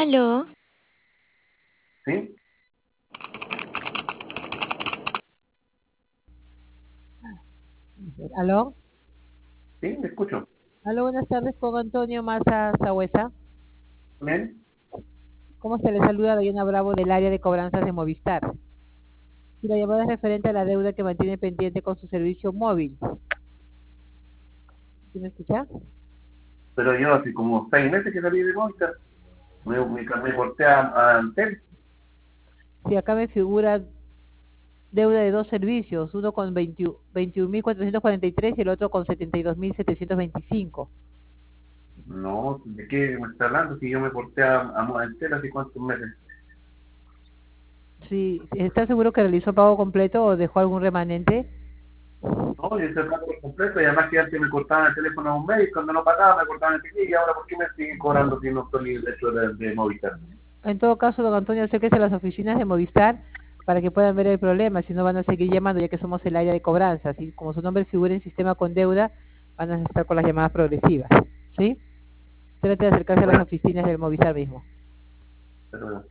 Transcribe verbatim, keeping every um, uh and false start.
Aló, ¿Sí? Aló, ¿Sí? ¿Me escucho? aló, buenas tardes con Antonio Maza Zahuesa. ¿Bien? ¿Cómo se le saluda? Diana Bravo del área de cobranzas de Movistar. Y la llamada es referente a la deuda que mantiene pendiente con su servicio móvil. ¿Sí me escucha? Pero yo hace como seis meses que salí de Movistar. Me, me, me corté a, a Antel. Si acá me figura deuda de dos servicios, uno con veintiún mil cuatrocientos cuarenta y tres y el otro con setenta y dos mil setecientos veinticinco. No, ¿de qué me está hablando? Si yo me corté a, a Antel hace cuántos meses. Sí, ¿está seguro que realizó pago completo o dejó algún remanente? No, yo hice el pago completo y además que antes me cortaban el teléfono a un mes y cuando no pagaba me cortaban el teléfono y ahora ¿por qué me siguen cobrando si no estoy dentro de, de Movistar? En todo caso, don Antonio, acérquese a las oficinas de Movistar para que puedan ver el problema, si no van a seguir llamando ya que somos el área de cobranzas y como su nombre figura en sistema con deuda, van a estar con las llamadas progresivas, ¿sí? Trate de acercarse a las Bueno, oficinas del Movistar mismo. pero